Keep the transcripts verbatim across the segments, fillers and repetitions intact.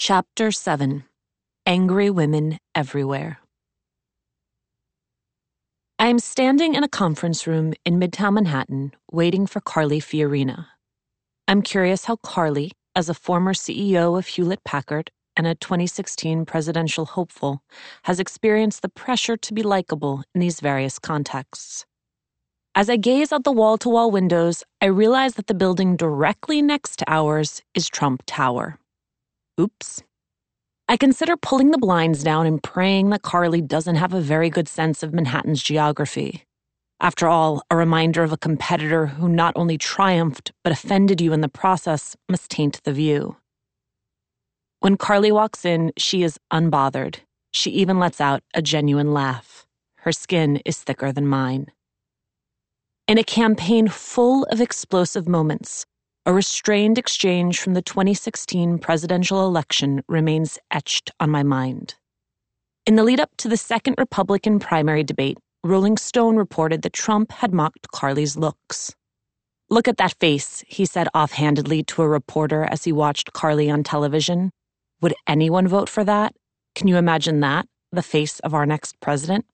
Chapter seven. Angry Women Everywhere. I am standing in a conference room in Midtown Manhattan, waiting for Carly Fiorina. I'm curious how Carly, as a former C E O of Hewlett-Packard and a twenty sixteen presidential hopeful, has experienced the pressure to be likable in these various contexts. As I gaze out the wall-to-wall windows, I realize that the building directly next to ours is Trump Tower. Oops. I consider pulling the blinds down and praying that Carly doesn't have a very good sense of Manhattan's geography. After all, a reminder of a competitor who not only triumphed but offended you in the process must taint the view. When Carly walks in, she is unbothered. She even lets out a genuine laugh. Her skin is thicker than mine. In a campaign full of explosive moments, a restrained exchange from the twenty sixteen presidential election remains etched on my mind. In the lead-up to the second Republican primary debate, Rolling Stone reported that Trump had mocked Carly's looks. "Look at that face," he said offhandedly to a reporter as he watched Carly on television. "Would anyone vote for that? Can you imagine that, the face of our next president?"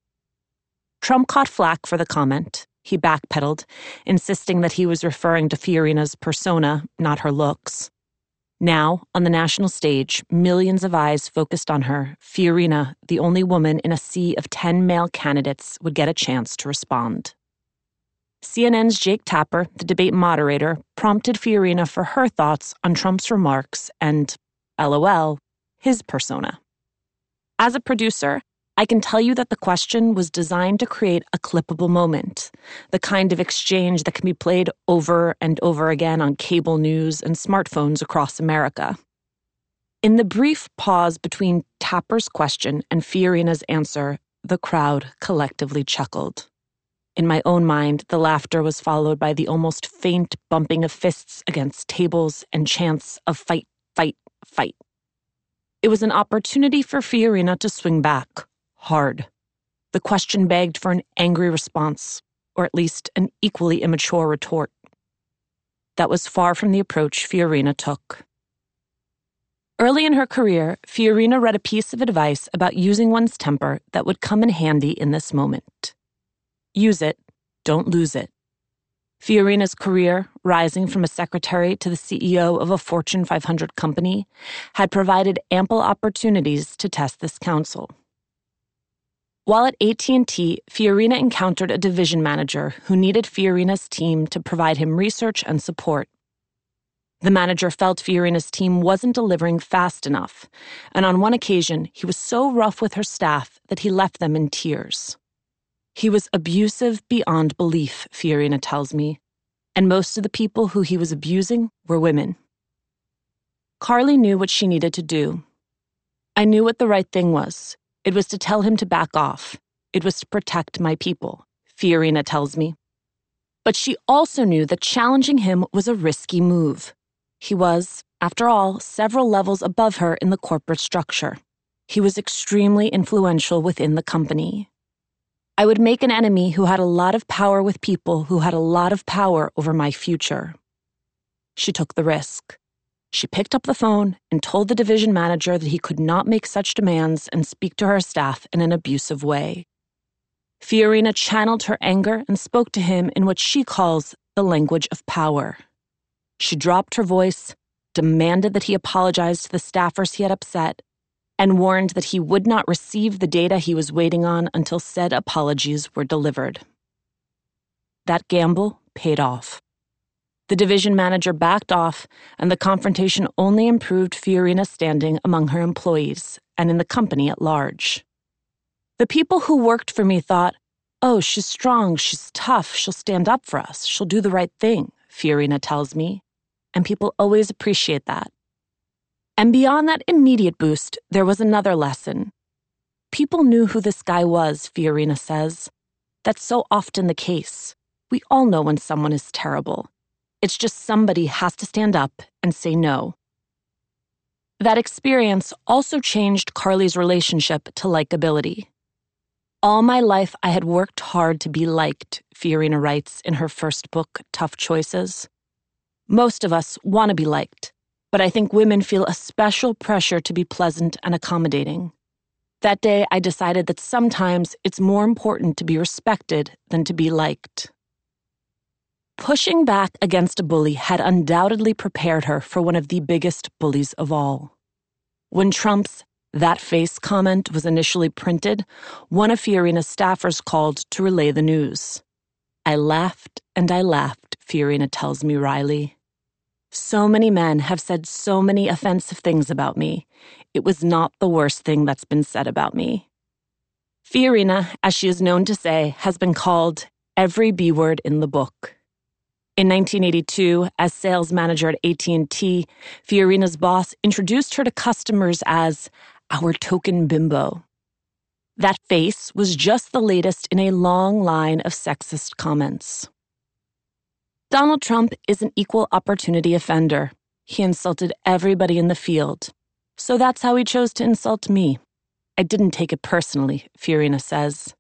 Trump caught flack for the comment. He backpedaled, insisting that he was referring to Fiorina's persona, not her looks. Now, on the national stage, millions of eyes focused on her. Fiorina, the only woman in a sea of ten male candidates, would get a chance to respond. C N N's Jake Tapper, the debate moderator, prompted Fiorina for her thoughts on Trump's remarks and, LOL, his persona. As a producer, I can tell you that the question was designed to create a clippable moment, the kind of exchange that can be played over and over again on cable news and smartphones across America. In the brief pause between Tapper's question and Fiorina's answer, the crowd collectively chuckled. In my own mind, the laughter was followed by the almost faint bumping of fists against tables and chants of fight, fight, fight. It was an opportunity for Fiorina to swing back. Hard. The question begged for an angry response, or at least an equally immature retort. That was far from the approach Fiorina took. Early in her career, Fiorina read a piece of advice about using one's temper that would come in handy in this moment. Use it, don't lose it. Fiorina's career, rising from a secretary to the C E O of a Fortune five hundred company, had provided ample opportunities to test this counsel. While at A T and T, Fiorina encountered a division manager who needed Fiorina's team to provide him research and support. The manager felt Fiorina's team wasn't delivering fast enough, and on one occasion, he was so rough with her staff that he left them in tears. He was abusive beyond belief, Fiorina tells me, and most of the people who he was abusing were women. Carly knew what she needed to do. I knew what the right thing was. It was to tell him to back off. It was to protect my people, Fiorina tells me. But she also knew that challenging him was a risky move. He was, after all, several levels above her in the corporate structure. He was extremely influential within the company. I would make an enemy who had a lot of power with people who had a lot of power over my future. She took the risk. She picked up the phone and told the division manager that he could not make such demands and speak to her staff in an abusive way. Fiorina channeled her anger and spoke to him in what she calls the language of power. She dropped her voice, demanded that he apologize to the staffers he had upset, and warned that he would not receive the data he was waiting on until said apologies were delivered. That gamble paid off. The division manager backed off, and the confrontation only improved Fiorina's standing among her employees and in the company at large. The people who worked for me thought, "Oh, she's strong, she's tough, she'll stand up for us, she'll do the right thing," Fiorina tells me, and people always appreciate that. And beyond that immediate boost, there was another lesson. People knew who this guy was, Fiorina says. That's so often the case. We all know when someone is terrible. It's just somebody has to stand up and say no. That experience also changed Carly's relationship to likability. All my life, I had worked hard to be liked, Fiorina writes in her first book, Tough Choices. Most of us want to be liked. But I think women feel a special pressure to be pleasant and accommodating. That day, I decided that sometimes it's more important to be respected than to be liked. Pushing back against a bully had undoubtedly prepared her for one of the biggest bullies of all. When Trump's "that face" comment was initially printed, one of Fiorina's staffers called to relay the news. I laughed and I laughed, Fiorina tells me wryly. So many men have said so many offensive things about me. It was not the worst thing that's been said about me. Fiorina, as she is known to say, has been called every B word in the book. In nineteen eighty-two, as sales manager at A T and T, Fiorina's boss introduced her to customers as our token bimbo. That face was just the latest in a long line of sexist comments. Donald Trump is an equal opportunity offender. He insulted everybody in the field. So that's how he chose to insult me. I didn't take it personally, Fiorina says.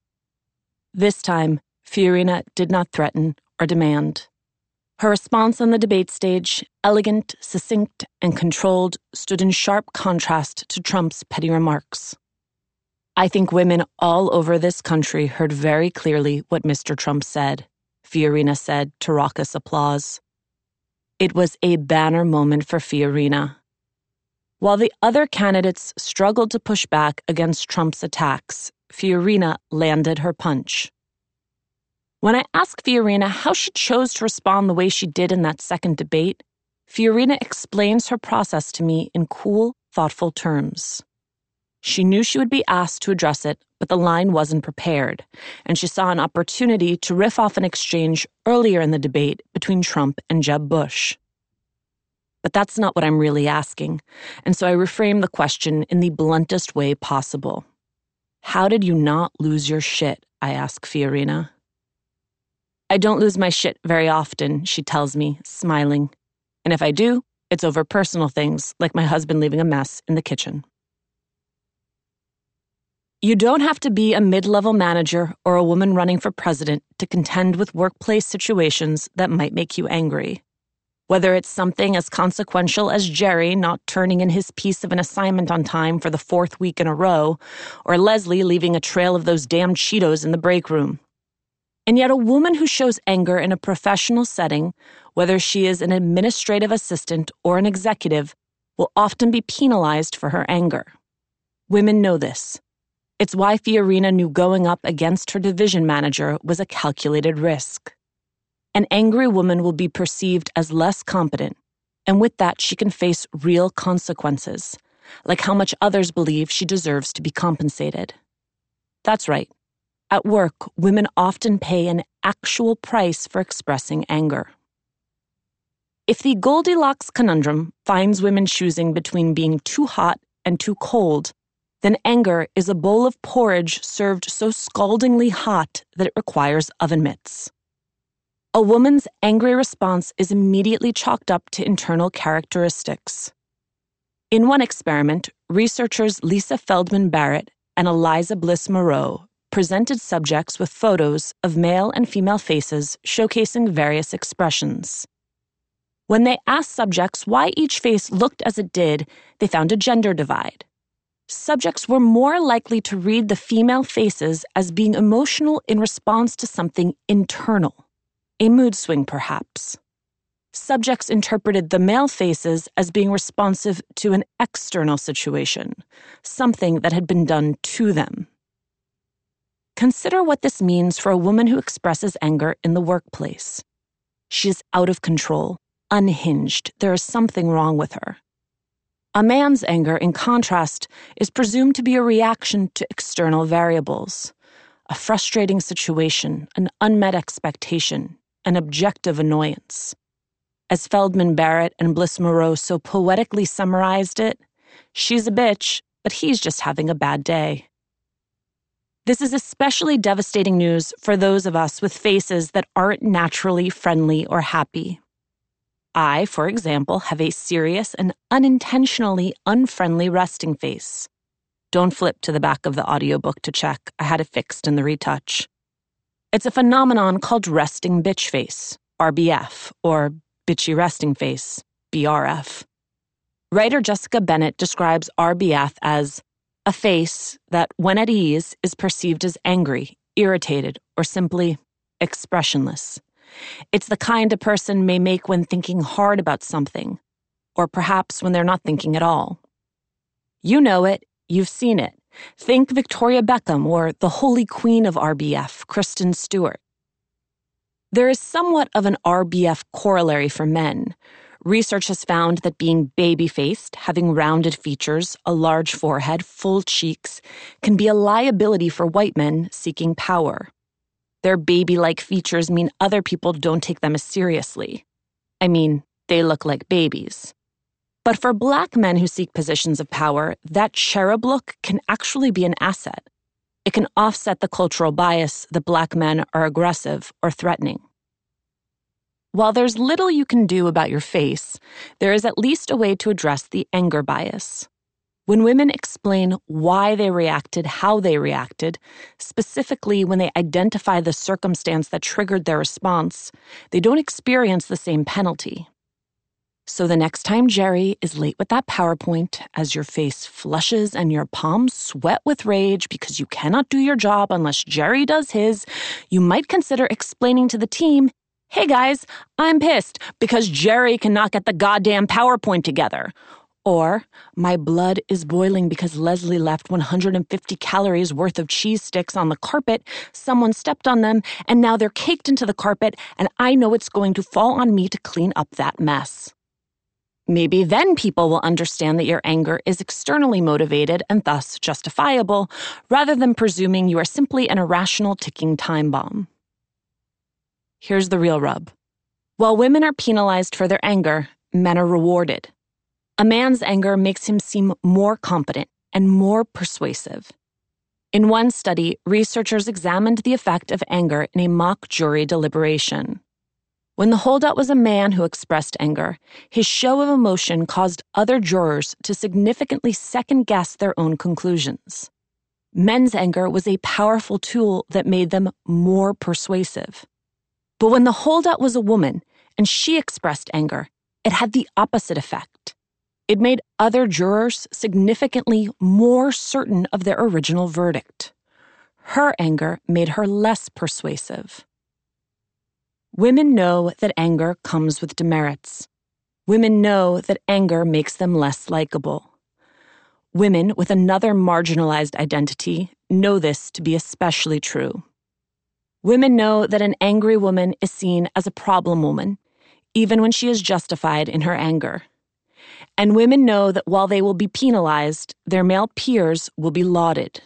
This time, Fiorina did not threaten or demand. Her response on the debate stage, elegant, succinct, and controlled, stood in sharp contrast to Trump's petty remarks. I think women all over this country heard very clearly what Mister Trump said, Fiorina said to raucous applause. It was a banner moment for Fiorina. While the other candidates struggled to push back against Trump's attacks, Fiorina landed her punch. When I asked Fiorina how she chose to respond the way she did in that second debate, Fiorina explains her process to me in cool, thoughtful terms. She knew she would be asked to address it, but the line wasn't prepared, and she saw an opportunity to riff off an exchange earlier in the debate between Trump and Jeb Bush. But that's not what I'm really asking, and so I reframed the question in the bluntest way possible. How did you not lose your shit? I ask Fiorina. I don't lose my shit very often, she tells me, smiling. And if I do, it's over personal things, like my husband leaving a mess in the kitchen. You don't have to be a mid-level manager or a woman running for president to contend with workplace situations that might make you angry. Whether it's something as consequential as Jerry not turning in his piece of an assignment on time for the fourth week in a row, or Leslie leaving a trail of those damn Cheetos in the break room. And yet a woman who shows anger in a professional setting, whether she is an administrative assistant or an executive, will often be penalized for her anger. Women know this. It's why Fiorina knew going up against her division manager was a calculated risk. An angry woman will be perceived as less competent, and with that she can face real consequences, like how much others believe she deserves to be compensated. That's right. At work, women often pay an actual price for expressing anger. If the Goldilocks conundrum finds women choosing between being too hot and too cold, then anger is a bowl of porridge served so scaldingly hot that it requires oven mitts. A woman's angry response is immediately chalked up to internal characteristics. In one experiment, researchers Lisa Feldman Barrett and Eliza Bliss Moreau presented subjects with photos of male and female faces showcasing various expressions. When they asked subjects why each face looked as it did, they found a gender divide. Subjects were more likely to read the female faces as being emotional in response to something internal, a mood swing perhaps. Subjects interpreted the male faces as being responsive to an external situation, something that had been done to them. Consider what this means for a woman who expresses anger in the workplace. She is out of control, unhinged. There is something wrong with her. A man's anger, in contrast, is presumed to be a reaction to external variables, a frustrating situation, an unmet expectation, an objective annoyance. As Feldman Barrett and Bliss Moreau so poetically summarized it, she's a bitch, but he's just having a bad day. This is especially devastating news for those of us with faces that aren't naturally friendly or happy. I, for example, have a serious and unintentionally unfriendly resting face. Don't flip to the back of the audiobook to check. I had it fixed in the retouch. It's a phenomenon called resting bitch face, R B F, or bitchy resting face, B R F. Writer Jessica Bennett describes R B F as a face that, when at ease, is perceived as angry, irritated, or simply expressionless. It's the kind a person may make when thinking hard about something, or perhaps when they're not thinking at all. You know it, you've seen it. Think Victoria Beckham or the Holy Queen of R B F, Kristen Stewart. There is somewhat of an R B F corollary for men. Research has found that being baby-faced, having rounded features, a large forehead, full cheeks, can be a liability for white men seeking power. Their baby-like features mean other people don't take them as seriously. I mean, they look like babies. But for black men who seek positions of power, that cherub look can actually be an asset. It can offset the cultural bias that black men are aggressive or threatening. While there's little you can do about your face, there is at least a way to address the anger bias. When women explain why they reacted how they reacted, specifically when they identify the circumstance that triggered their response, they don't experience the same penalty. So the next time Jerry is late with that PowerPoint, as your face flushes and your palms sweat with rage because you cannot do your job unless Jerry does his, you might consider explaining to the team, "Hey guys, I'm pissed because Jerry cannot get the goddamn PowerPoint together." Or, "My blood is boiling because Leslie left one hundred fifty calories worth of cheese sticks on the carpet, someone stepped on them, and now they're caked into the carpet, and I know it's going to fall on me to clean up that mess." Maybe then people will understand that your anger is externally motivated and thus justifiable, rather than presuming you are simply an irrational ticking time bomb. Here's the real rub. While women are penalized for their anger, men are rewarded. A man's anger makes him seem more competent and more persuasive. In one study, researchers examined the effect of anger in a mock jury deliberation. When the holdout was a man who expressed anger, his show of emotion caused other jurors to significantly second-guess their own conclusions. Men's anger was a powerful tool that made them more persuasive. But when the holdout was a woman and she expressed anger, it had the opposite effect. It made other jurors significantly more certain of their original verdict. Her anger made her less persuasive. Women know that anger comes with demerits. Women know that anger makes them less likable. Women with another marginalized identity know this to be especially true. Women know that an angry woman is seen as a problem woman, even when she is justified in her anger. And women know that while they will be penalized, their male peers will be lauded.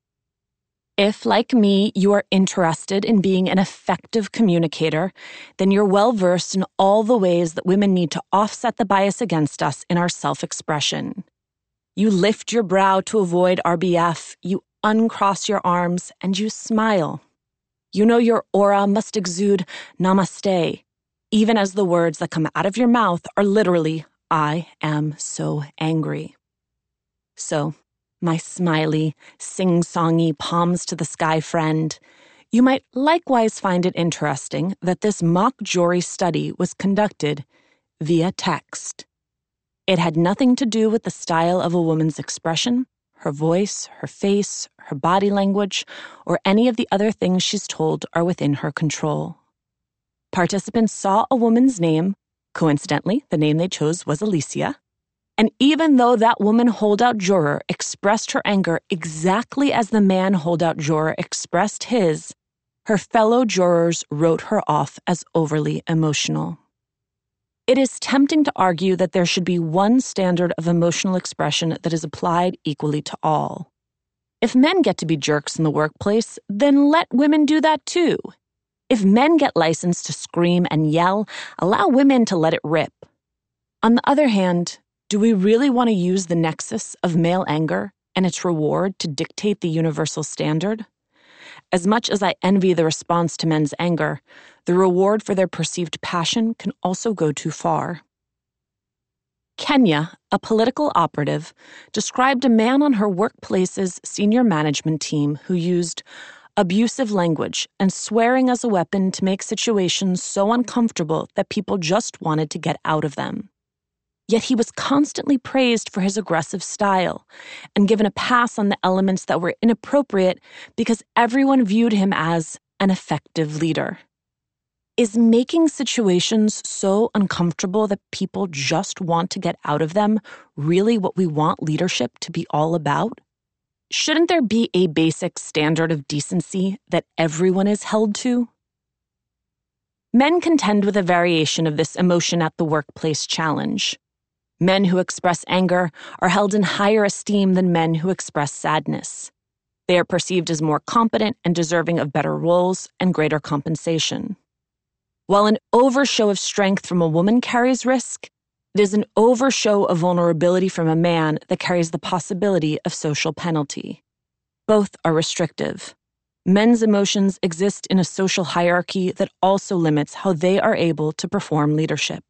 If, like me, you are interested in being an effective communicator, then you're well-versed in all the ways that women need to offset the bias against us in our self-expression. You lift your brow to avoid R B F, you uncross your arms, and you smile. You know your aura must exude namaste, even as the words that come out of your mouth are literally, "I am so angry." So, my smiley, sing-songy, palms-to-the-sky friend, you might likewise find it interesting that this mock jury study was conducted via text. It had nothing to do with the style of a woman's expression, her voice, her face, her body language, or any of the other things she's told are within her control. Participants saw a woman's name. Coincidentally, the name they chose was Alicia. And even though that woman holdout juror expressed her anger exactly as the man holdout juror expressed his, her fellow jurors wrote her off as overly emotional. It is tempting to argue that there should be one standard of emotional expression that is applied equally to all. If men get to be jerks in the workplace, then let women do that too. If men get licensed to scream and yell, allow women to let it rip. On the other hand, do we really want to use the nexus of male anger and its reward to dictate the universal standard? As much as I envy the response to men's anger, the reward for their perceived passion can also go too far. Kenya, a political operative, described a man on her workplace's senior management team who used abusive language and swearing as a weapon to make situations so uncomfortable that people just wanted to get out of them. Yet he was constantly praised for his aggressive style and given a pass on the elements that were inappropriate because everyone viewed him as an effective leader. Is making situations so uncomfortable that people just want to get out of them really what we want leadership to be all about? Shouldn't there be a basic standard of decency that everyone is held to? Men contend with a variation of this emotion at the workplace challenge. Men who express anger are held in higher esteem than men who express sadness. They are perceived as more competent and deserving of better roles and greater compensation. While an overshow of strength from a woman carries risk, it is an overshow of vulnerability from a man that carries the possibility of social penalty. Both are restrictive. Men's emotions exist in a social hierarchy that also limits how they are able to perform leadership.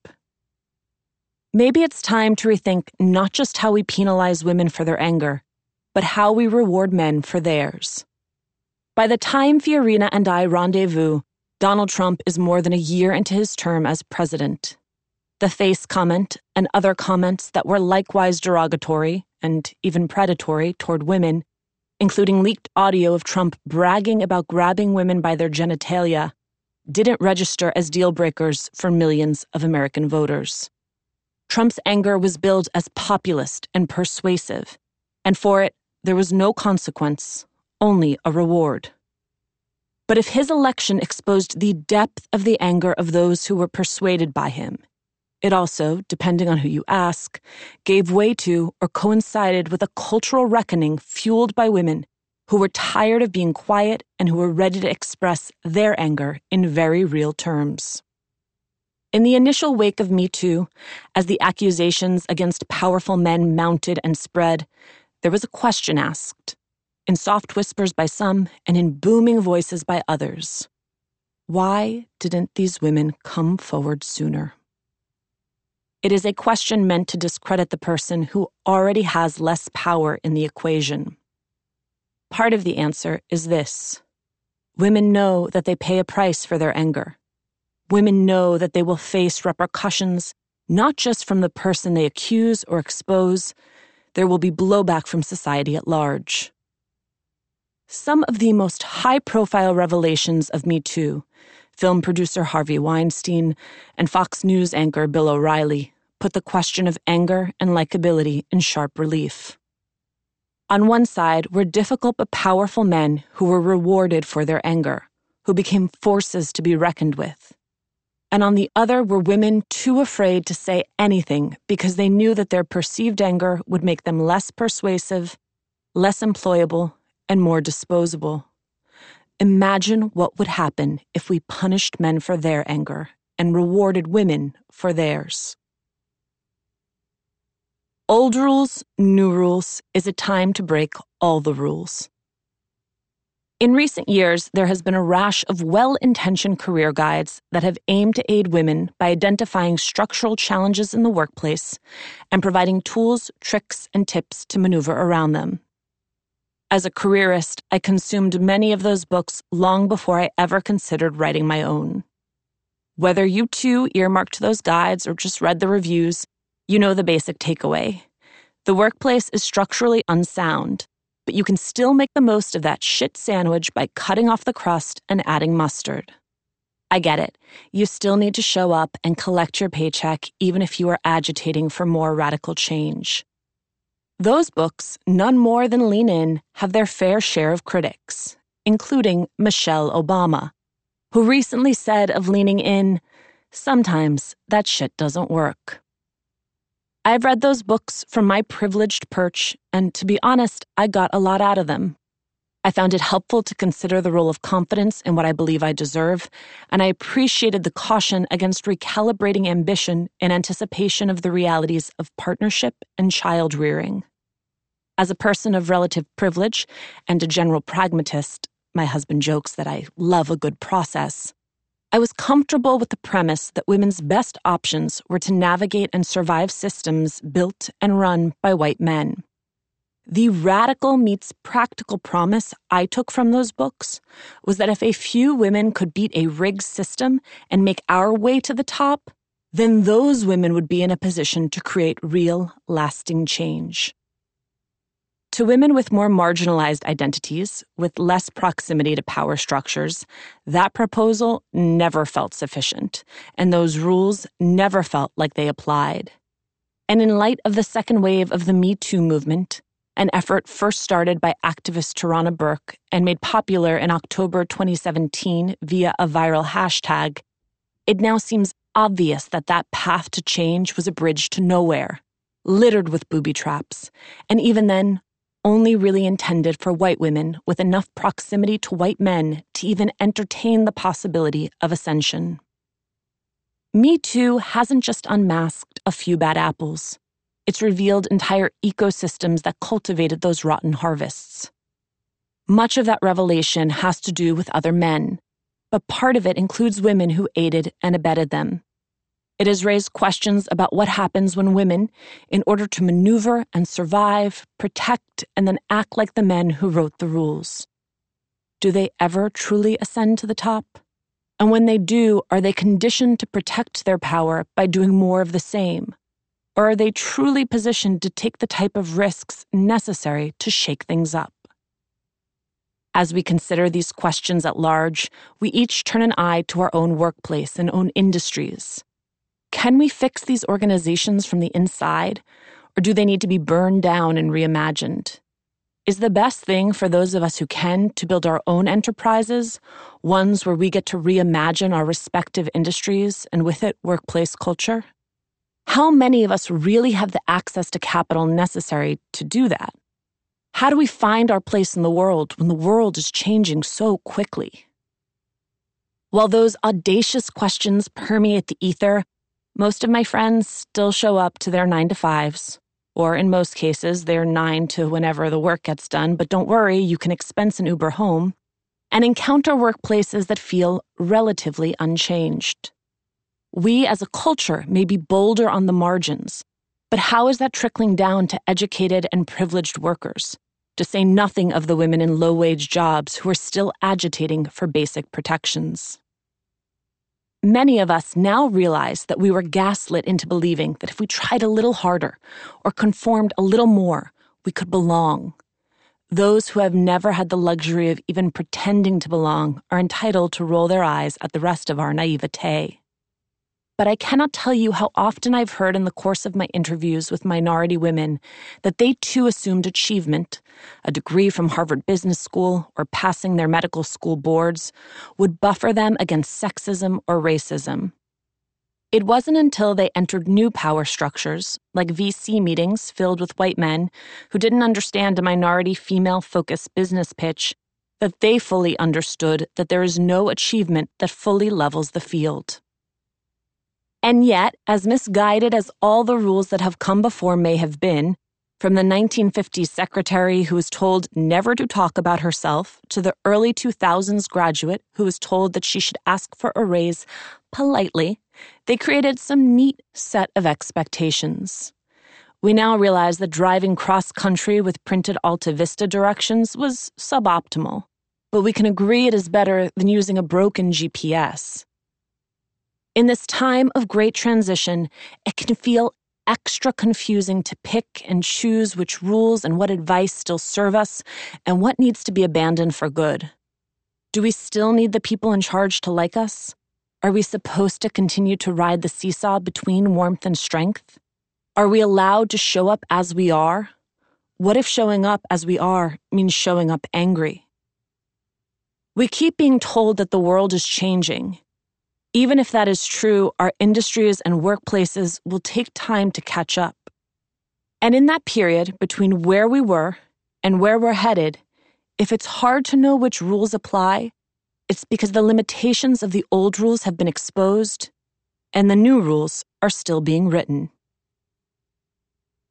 Maybe it's time to rethink not just how we penalize women for their anger, but how we reward men for theirs. By the time Fiorina and I rendezvous, Donald Trump is more than a year into his term as president. The face comment and other comments that were likewise derogatory and even predatory toward women, including leaked audio of Trump bragging about grabbing women by their genitalia, didn't register as deal breakers for millions of American voters. Trump's anger was billed as populist and persuasive, and for it, there was no consequence, only a reward. But if his election exposed the depth of the anger of those who were persuaded by him, it also, depending on who you ask, gave way to or coincided with a cultural reckoning fueled by women who were tired of being quiet and who were ready to express their anger in very real terms. In the initial wake of Me Too, as the accusations against powerful men mounted and spread, there was a question asked, in soft whispers by some and in booming voices by others. Why didn't these women come forward sooner? It is a question meant to discredit the person who already has less power in the equation. Part of the answer is this. Women know that they pay a price for their anger. Women know that they will face repercussions, not just from the person they accuse or expose. There will be blowback from society at large. Some of the most high-profile revelations of Me Too, film producer Harvey Weinstein and Fox News anchor Bill O'Reilly, put the question of anger and likability in sharp relief. On one side were difficult but powerful men who were rewarded for their anger, who became forces to be reckoned with. And on the other were women too afraid to say anything because they knew that their perceived anger would make them less persuasive, less employable, and more disposable. Imagine what would happen if we punished men for their anger and rewarded women for theirs. Old rules, new rules is a time to break all the rules. In recent years, there has been a rash of well-intentioned career guides that have aimed to aid women by identifying structural challenges in the workplace and providing tools, tricks, and tips to maneuver around them. As a careerist, I consumed many of those books long before I ever considered writing my own. Whether you too earmarked those guides or just read the reviews, you know the basic takeaway. The workplace is structurally unsound, but you can still make the most of that shit sandwich by cutting off the crust and adding mustard. I get it. You still need to show up and collect your paycheck even if you are agitating for more radical change. Those books, none more than Lean In, have their fair share of critics, including Michelle Obama, who recently said of Leaning In, "Sometimes that shit doesn't work." I've read those books from my privileged perch, and to be honest, I got a lot out of them. I found it helpful to consider the role of confidence in what I believe I deserve, and I appreciated the caution against recalibrating ambition in anticipation of the realities of partnership and child rearing. As a person of relative privilege and a general pragmatist, my husband jokes that I love a good process, I was comfortable with the premise that women's best options were to navigate and survive systems built and run by white men. The radical meets practical promise I took from those books was that if a few women could beat a rigged system and make our way to the top, then those women would be in a position to create real, lasting change. To women with more marginalized identities, with less proximity to power structures, that proposal never felt sufficient, and those rules never felt like they applied. And in light of the second wave of the Me Too movement, an effort first started by activist Tarana Burke and made popular in October twenty seventeen via a viral hashtag, it now seems obvious that that path to change was a bridge to nowhere, littered with booby traps, and even then, only really intended for white women with enough proximity to white men to even entertain the possibility of ascension. Me Too hasn't just unmasked a few bad apples. It's revealed entire ecosystems that cultivated those rotten harvests. Much of that revelation has to do with other men, but part of it includes women who aided and abetted them. It has raised questions about what happens when women, in order to maneuver and survive, protect, and then act like the men who wrote the rules. Do they ever truly ascend to the top? And when they do, are they conditioned to protect their power by doing more of the same? Or are they truly positioned to take the type of risks necessary to shake things up? As we consider these questions at large, we each turn an eye to our own workplace and own industries. Can we fix these organizations from the inside, or do they need to be burned down and reimagined? Is the best thing for those of us who can to build our own enterprises, ones where we get to reimagine our respective industries and with it workplace culture? How many of us really have the access to capital necessary to do that? How do we find our place in the world when the world is changing so quickly? While those audacious questions permeate the ether, most of my friends still show up to their nine to fives, or in most cases, their nine to whenever the work gets done, but don't worry, you can expense an Uber home, and encounter workplaces that feel relatively unchanged. We as a culture may be bolder on the margins, but how is that trickling down to educated and privileged workers, to say nothing of the women in low-wage jobs who are still agitating for basic protections? Many of us now realize that we were gaslit into believing that if we tried a little harder or conformed a little more, we could belong. Those who have never had the luxury of even pretending to belong are entitled to roll their eyes at the rest of our naivete. But I cannot tell you how often I've heard in the course of my interviews with minority women that they too assumed achievement, a degree from Harvard Business School or passing their medical school boards, would buffer them against sexism or racism. It wasn't until they entered new power structures, like V C meetings filled with white men who didn't understand a minority female-focused business pitch, that they fully understood that there is no achievement that fully levels the field. And yet, as misguided as all the rules that have come before may have been, from the nineteen fifties secretary who was told never to talk about herself to the early two thousands graduate who was told that she should ask for a raise politely, they created some neat set of expectations. We now realize that driving cross-country with printed Alta Vista directions was suboptimal, but we can agree it is better than using a broken G P S. In this time of great transition, it can feel extra confusing to pick and choose which rules and what advice still serve us and what needs to be abandoned for good. Do we still need the people in charge to like us? Are we supposed to continue to ride the seesaw between warmth and strength? Are we allowed to show up as we are? What if showing up as we are means showing up angry? We keep being told that the world is changing. Even if that is true, our industries and workplaces will take time to catch up. And in that period between where we were and where we're headed, if it's hard to know which rules apply, it's because the limitations of the old rules have been exposed and the new rules are still being written.